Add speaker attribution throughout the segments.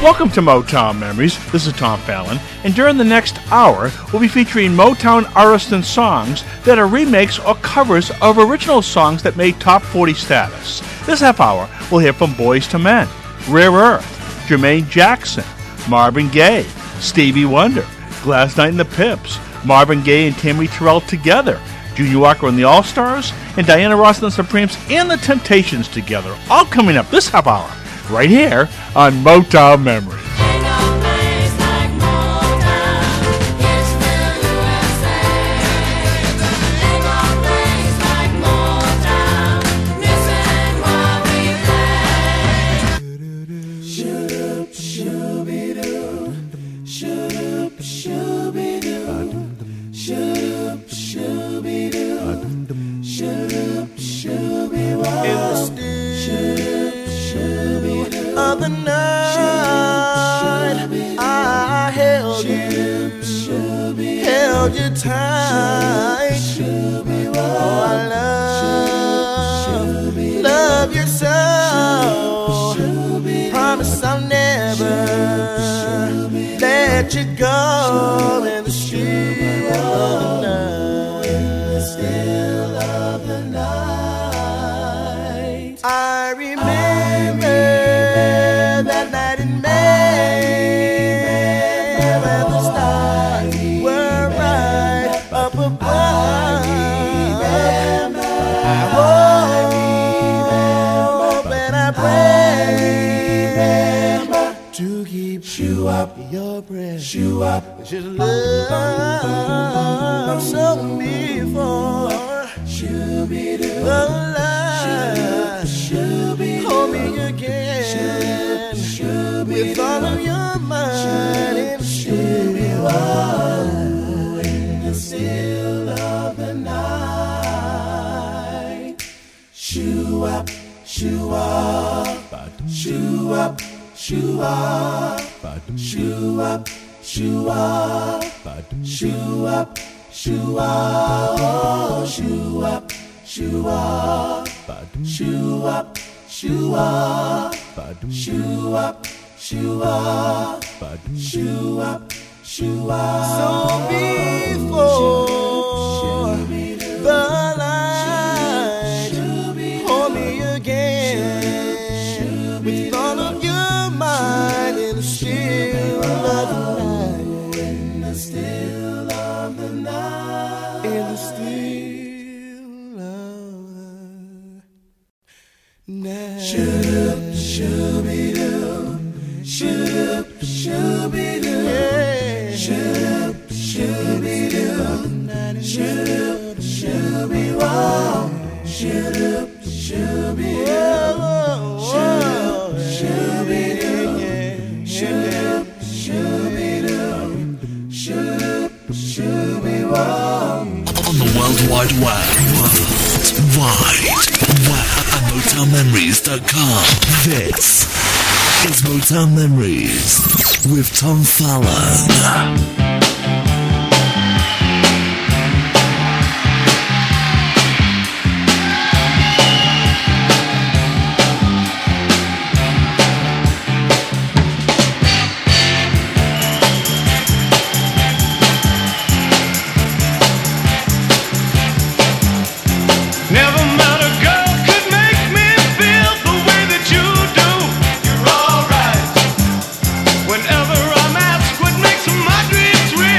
Speaker 1: Welcome to Motown Memories. This is Tom Fallon, and during the next hour, we'll be featuring Motown artists and songs that are remakes or covers of original songs that made top 40 status. This half hour, we'll hear from Boyz II Men, Rare Earth, Jermaine Jackson, Marvin Gaye, Stevie Wonder, Gladys Knight and the Pips, Marvin Gaye and Tammy Terrell together, Junior Walker and the All-Stars, and Diana Ross and the Supremes and the Temptations together. All coming up this half hour, right here on Motown Memories.
Speaker 2: Tight. Oh, I love you so. Promise I'll never let you go in the still of the night. In the still of the night. I remember that night in May when the stars were right up above. I hope and I pray to keep you up your breath. You up, just love so before the light. Hold me again with all of your mind and in the still of the night. Shoo up, shoo up, shoo up, shoo up, shoo up, shoo up, shoo up, shoo up, oh, shoo up, shoo up, shoo up, shoo up, shoo up, shoo up, shoo up, shoo up. So before the light, hold me again with all of your mind in the still of the night. In the still of the night. In the still of the night. Shoop, shooby-doo, shoop, shooby-doo, shoop, shooby-doo, shoop, shooby-wah, shoop, shooby-doo, shoop, shooby-doo, shoop, shooby-doo, shoop, shooby-wah.
Speaker 3: On the World Wide Web, at MotownMemories.com. This is Motown Memories with Tom Fallon.
Speaker 4: Whenever I'm asked what makes my dreams real.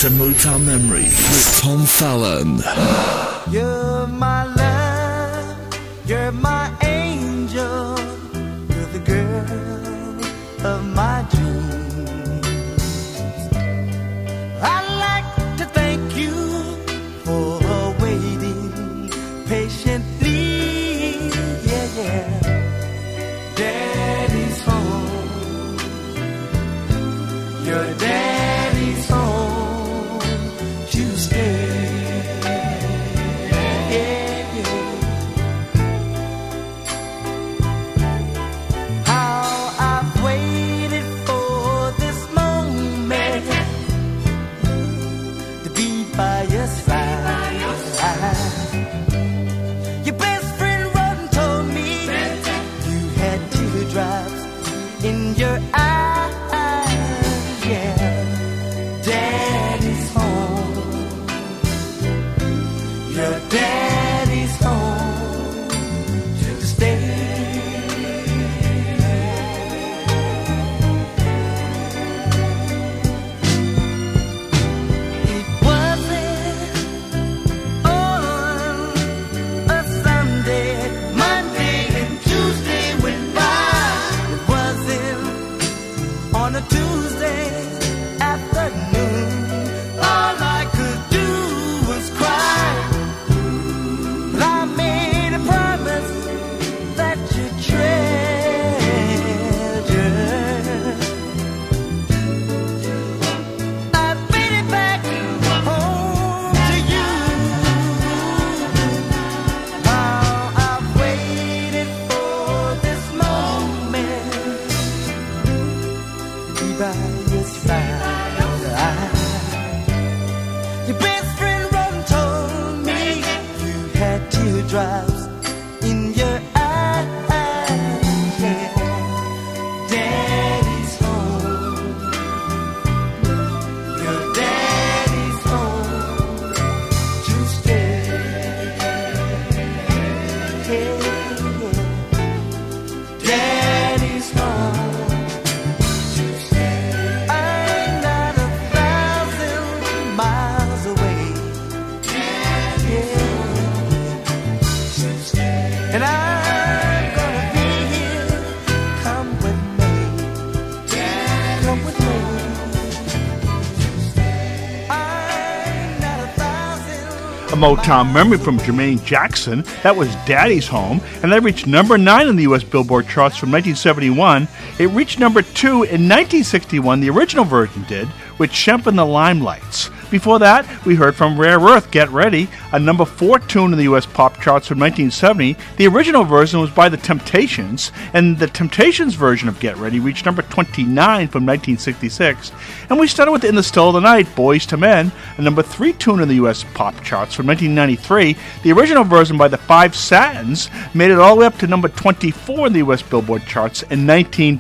Speaker 3: to Motown Memories with Tom Fallon.
Speaker 2: You're my love, you're my angel, you're the girl of my dreams. I'd like to thank you for waiting patiently, yeah, yeah. Daddy's home, your daddy's home to stay.
Speaker 1: Motown memory from Jermaine Jackson. That was Daddy's Home, and that reached number 9 on the U.S. Billboard charts from 1971. It reached number 2 in 1961, the original version did, with Shemp and the Limelights. Before that, we heard from Rare Earth, Get Ready, a number 4 tune in the U.S. pop charts from 1970. The original version was by The Temptations, and the Temptations version of Get Ready reached number 29 from 1966. And we started with In the Still of the Night, Boys to Men, a number 3 tune in the U.S. pop charts from 1993. The original version by the Five Satins made it all the way up to number 24 in the U.S. Billboard charts in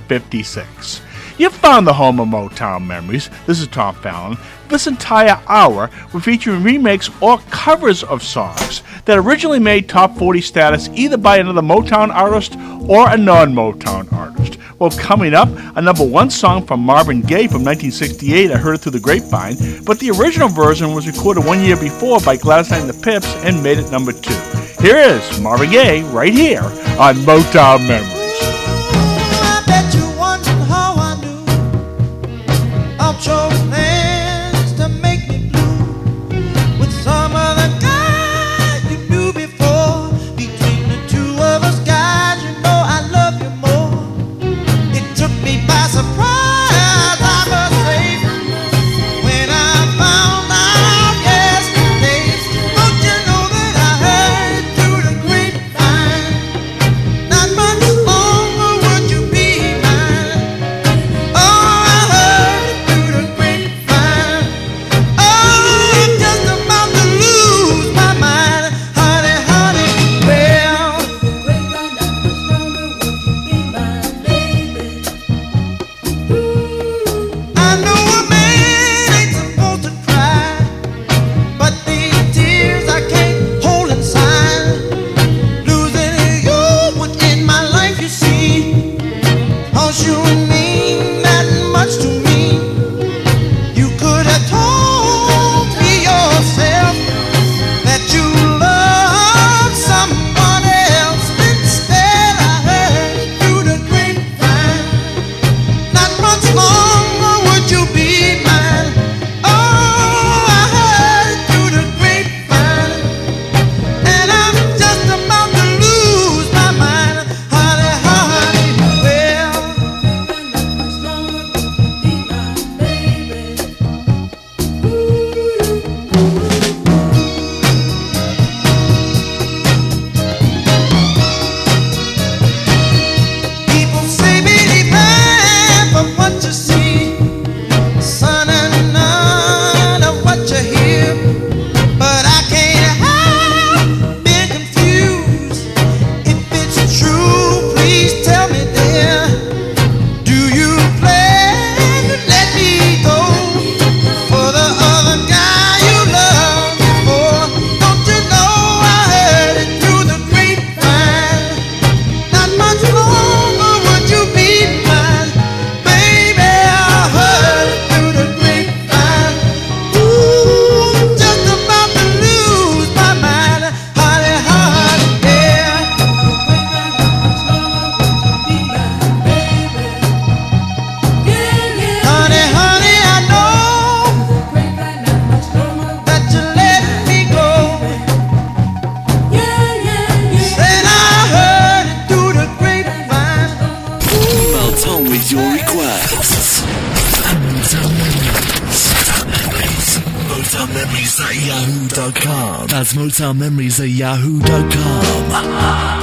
Speaker 1: 1956. You've found the home of Motown Memories. This is Tom Fallon. This entire hour will feature remakes or covers of songs that originally made top 40 status either by another Motown artist or a non-Motown artist. Well, coming up, a number 1 song from Marvin Gaye from 1968, I Heard It Through the Grapevine, but the original version was recorded 1 year before by Gladys Knight and the Pips and made it number 2. Here is Marvin Gaye right here on Motown Memories.
Speaker 2: I bet you wondering how I knew of your plans to make me blue with some other guy you knew before. Between the two of us guys, you know I love you more. It took me by surprise, I must say, when I found out yesterday. Don't you know that I heard through the grapevine not much longer
Speaker 3: yahoo.com. That's Motown Memories at yahoo.com.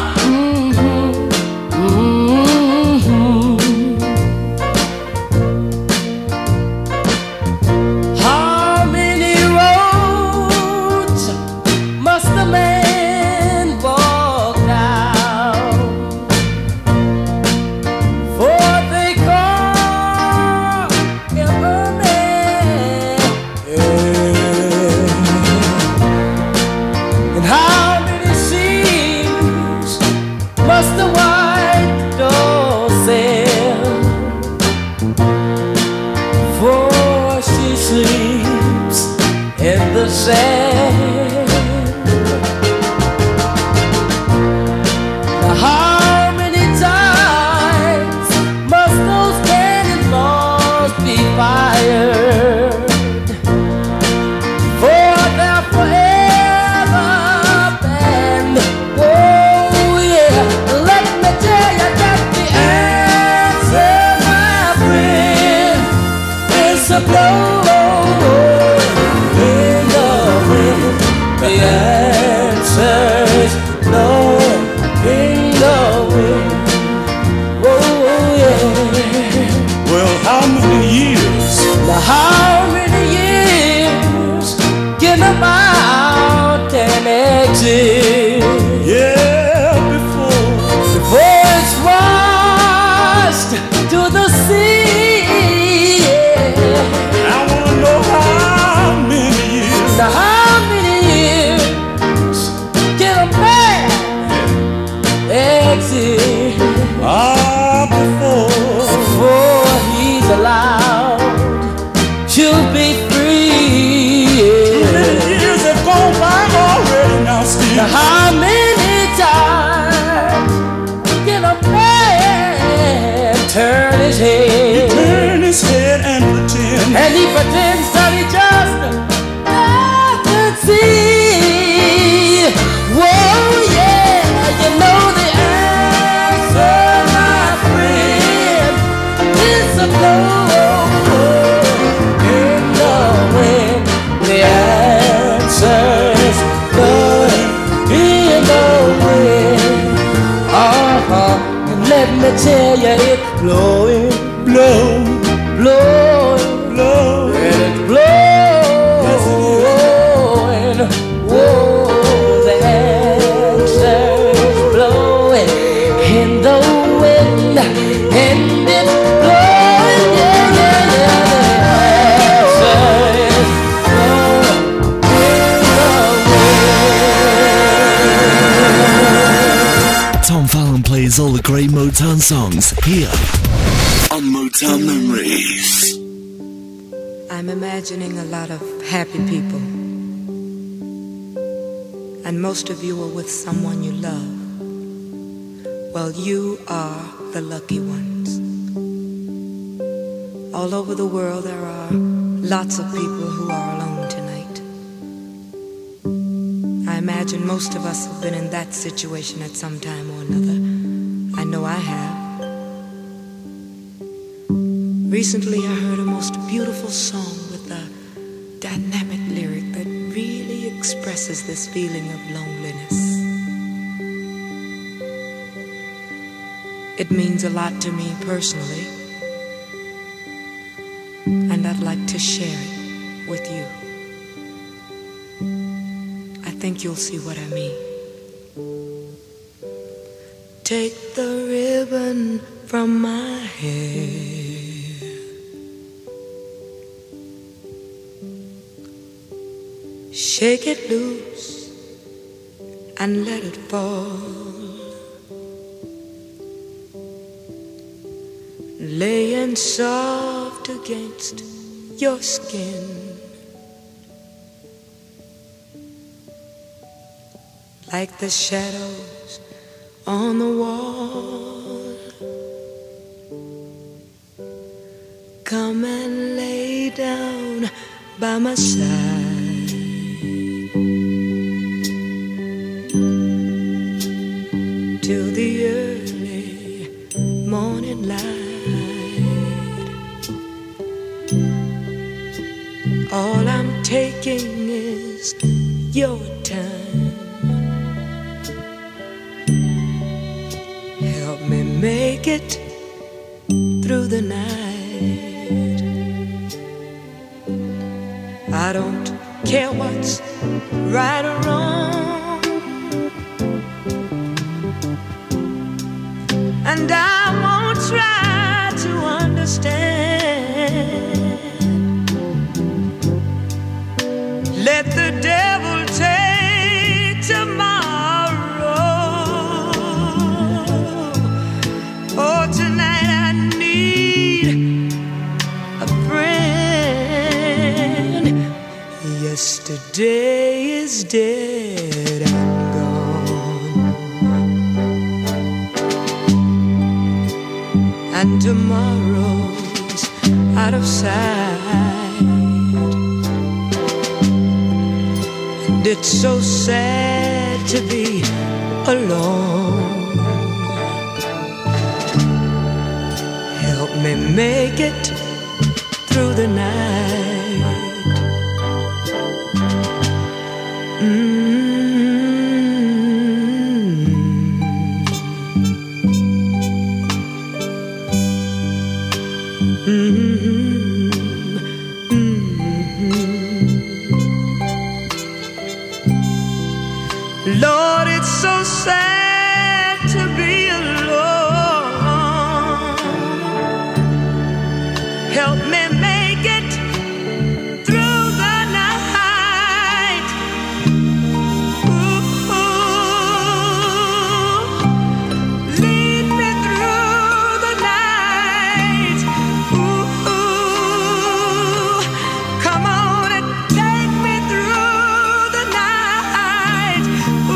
Speaker 2: Tell you it's blowing, blowing, blowing, blowing, and it's blowing. Whoa, the answer's blowing in the wind, and it's blowing, yeah, yeah, yeah. The answer is blowing in the wind.
Speaker 3: Tom Fallon plays all the great Motown songs here on Motown Memories.
Speaker 4: I'm imagining a lot of happy people, and most of you are with someone you love. Well, you are the lucky ones. All over the world there are lots of people who are alone tonight. I imagine most of us have been in that situation at some time or another. I know I have. Recently I heard a most beautiful song with a dynamic lyric that really expresses this feeling of loneliness. It means a lot to me personally, and I'd like to share it with you. I think you'll see what I mean. Take the ribbon from my hair, shake it loose and let it fall. Laying soft against your skin, like the shadows on the wall. Come and lay down by my side, till the early morning light. All I'm taking is your time. Help me make it through the night. I don't care what's right or wrong, and I won't try to understand. Let the devil take tomorrow. Oh, tonight I need a friend. Yesterday is dead and gone, and tomorrow's out of sight. And it's so sad to be alone. Help me make it through the night. Lord, it's so sad to be alone. Help me make it through the night. Ooh, lead me through the night. Ooh, come on and take me through the night.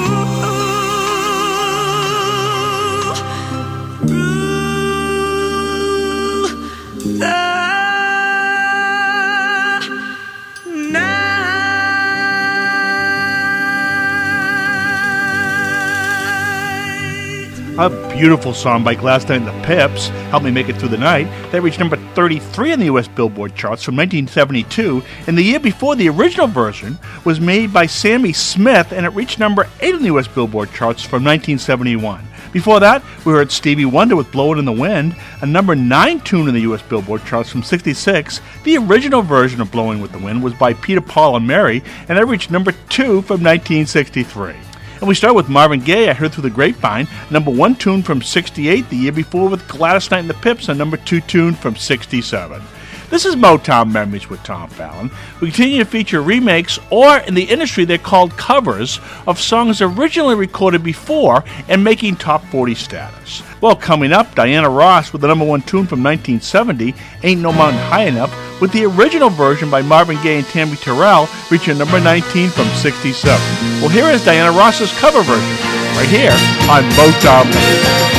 Speaker 1: A beautiful song by Gladys Knight and the Pips, Help Me Make It Through the Night. That reached number 33 in the U.S. Billboard charts from 1972, and the year before the original version was made by Sammy Smith, and it reached number 8 in the U.S. Billboard charts from 1971. Before that, we heard Stevie Wonder with Blowin' in the Wind, a number 9 tune in the U.S. Billboard charts from 66. The original version of Blowin' with the Wind was by Peter, Paul, and Mary, and that reached number 2 from 1963. And we start with Marvin Gaye, I Heard Through the Grapevine, number 1 tune from 68, the year before with Gladys Knight and the Pips, a number 2 tune from 67. This is Motown Memories with Tom Fallon. We continue to feature remakes, or in the industry they're called covers, of songs originally recorded before and making top 40 status. Well, coming up, Diana Ross with the number 1 tune from 1970, Ain't No Mountain High Enough, with the original version by Marvin Gaye and Tammy Terrell reaching number 19 from 67. Well, here is Diana Ross's cover version, right here on Motown Memories.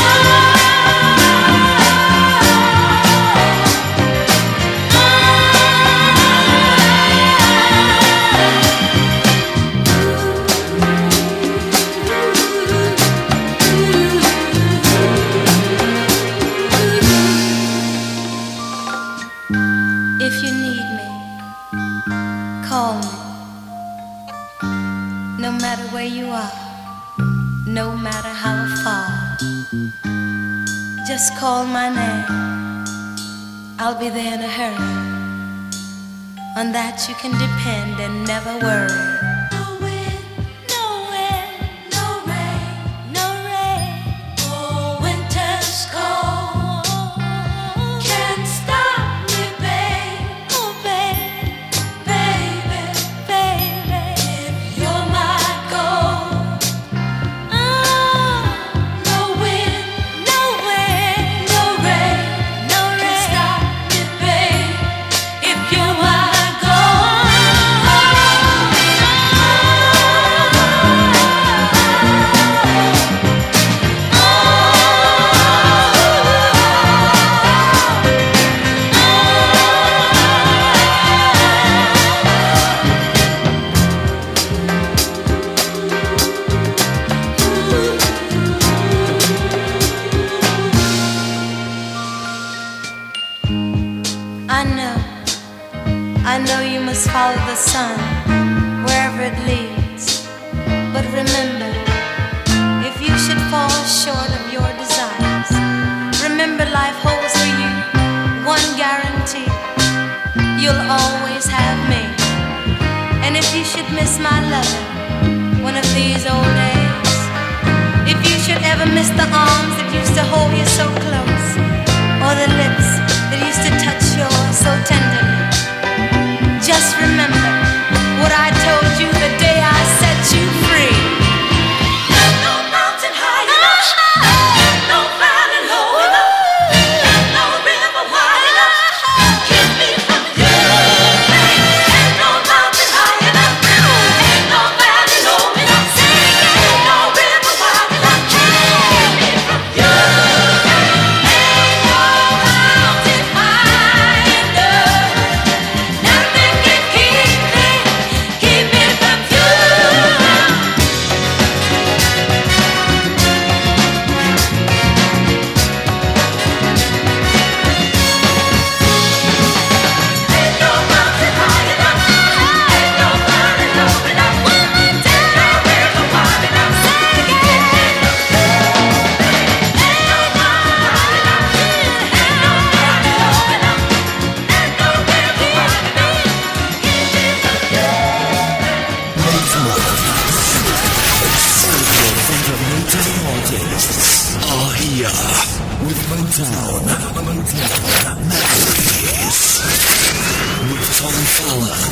Speaker 5: No matter how far, just call my name. I'll be there in a hurry. On that you can depend and never worry. No wind, no wind, no rain, no rain. Oh, winter's cold can't stop me, babe. Oh, babe, baby, baby, if you're my goal.
Speaker 6: Stop me, babe, if you're my goal.
Speaker 5: so close, or the lips that used to touch yours so tenderly. Just remember what I told you the day I set you free. There's no mountain high enough, no valley low enough, no river wide enough to keep me from you. Ain't no mountain high enough, ain't no valley low enough, ain't no river wide enough to keep me from you. Ain't no mountain high enough, nothing can keep me from you. Ain't no mountain high enough, ain't no valley low enough, ain't no river wide enough to keep me from you. Ain't no mountain high enough, ain't no valley low enough, ain't no river wide enough to keep me from you.
Speaker 3: Motown artists are here with Motown Memories with Tom Fallon.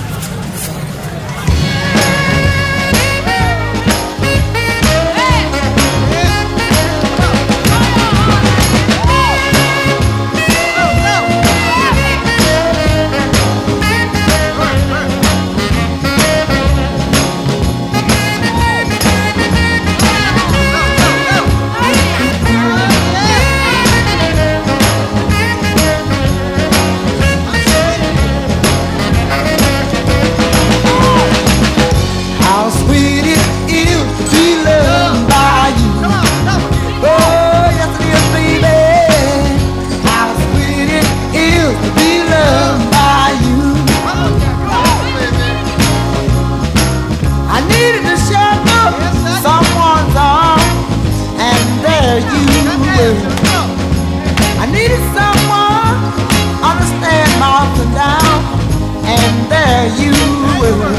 Speaker 2: How sweet it is to be loved by you. Oh, yes it is, baby. How sweet it is to be loved by you. I needed to shelter someone's arms, and there you were. I needed someone understand my ups and downs, and there you were.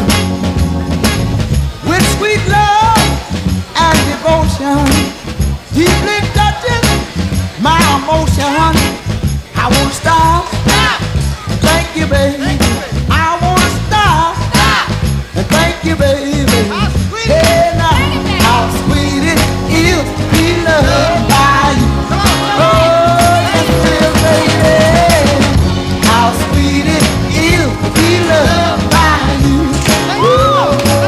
Speaker 2: With sweet love and devotion, deeply touching my emotion. I won't stop. Thank you, baby. I won't stop. Thank you, baby. Hey, now, how sweet it is to be loved by you. Oh, yes, it is, baby. How sweet it is to be loved by you. Ooh.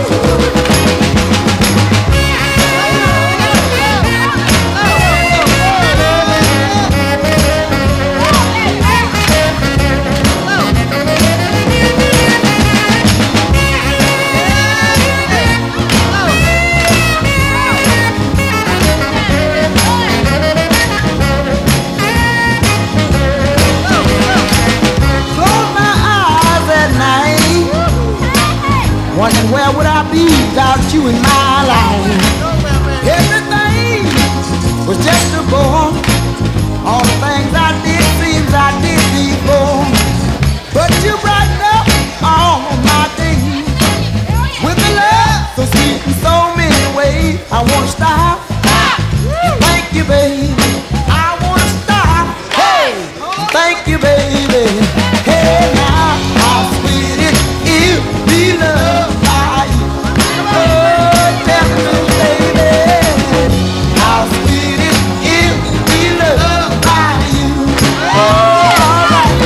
Speaker 2: Close my eyes at night, wondering where would I be without you in my life. Everything was just a bore. All the things I did seems I did before, but you brightened up all my days with a love so sweet in so many ways. I won't stop. Thank you, baby. I won't stop. Hey, thank you, baby. Hey, now, how sweet it is to be loved by you. Oh, tell me, baby, how sweet it is to be loved by you. Oh, all right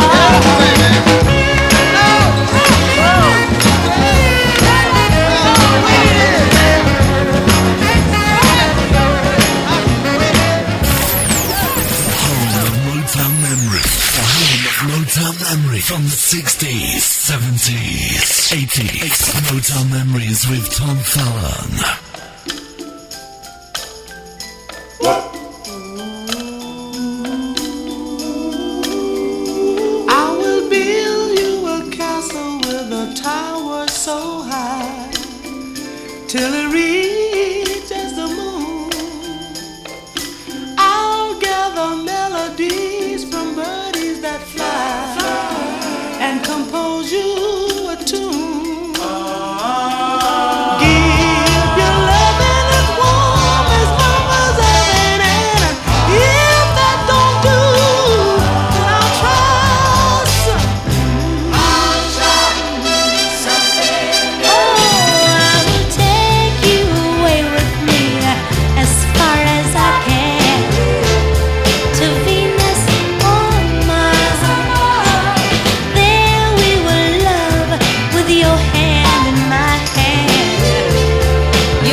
Speaker 3: Motown Memory. The home of Motown Memory from the 60s, 70s, 80s. Motown Memories with Tom Fallon.
Speaker 2: I will build you a castle with a tower so high till it reaches the moon. I'll gather melodies from birdies that fly and compose you a tune. Give your loving as warm as mama's oven, and yeah.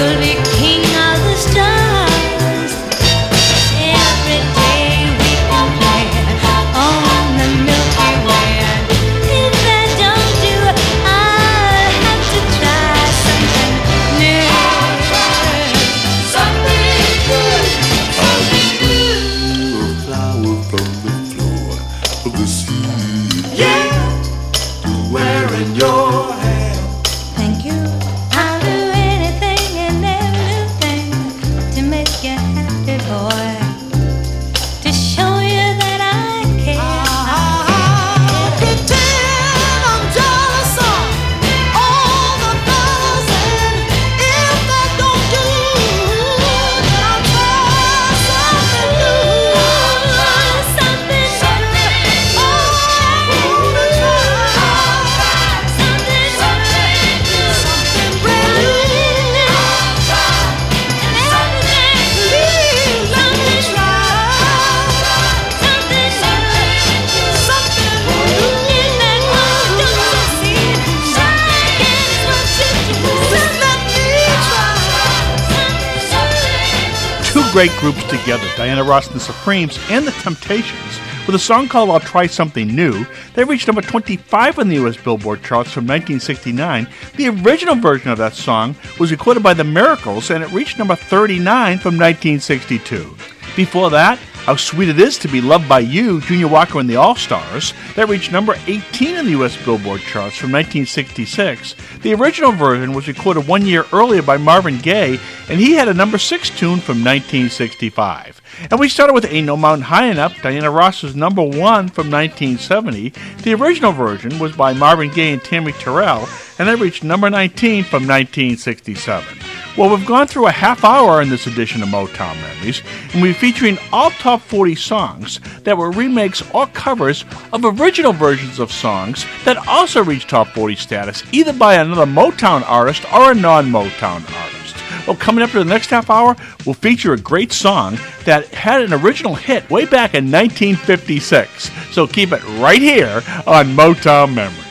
Speaker 5: You'll be king of the stars. Every day we can play on the Milky Way. If that don't do, I'll have to try something new. Something good.
Speaker 2: A flower from the floor of the sea. Yeah, to wear in your hand.
Speaker 5: Thank you. I'll do anything and everything to make you happy, boy. To show you that I care.
Speaker 2: Every day I'm jealous of all the fellas, and if that don't do, then I'll try something new.
Speaker 5: Something,
Speaker 2: Oh, to try
Speaker 5: something,
Speaker 2: something brand new. Please let me try something new. Just let me try.
Speaker 1: Two great groups together, Diana Ross and the Supremes and the Temptations, with a song called I'll Try Something New. They reached number 25 on the U.S. Billboard charts from 1969. The original version of that song was recorded by The Miracles, and it reached number 39 from 1962. Before that, How Sweet It Is to Be Loved by You, Junior Walker and the All-Stars. That reached number 18 in the U.S. Billboard charts from 1966. The original version was recorded 1 year earlier by Marvin Gaye, and he had a number 6 tune from 1965. And we started with Ain't No Mountain High Enough, Diana Ross's number 1 from 1970. The original version was by Marvin Gaye and Tammy Terrell, and that reached number 19 from 1967. Well, we've gone through a half hour in this edition of Motown Memories, and we're featuring all top 40 songs that were remakes or covers of original versions of songs that also reached top 40 status, either by another Motown artist or a non-Motown artist. Well, coming up to the next half hour, we'll feature a great song that had an original hit way back in 1956. So keep it right here on Motown Memories.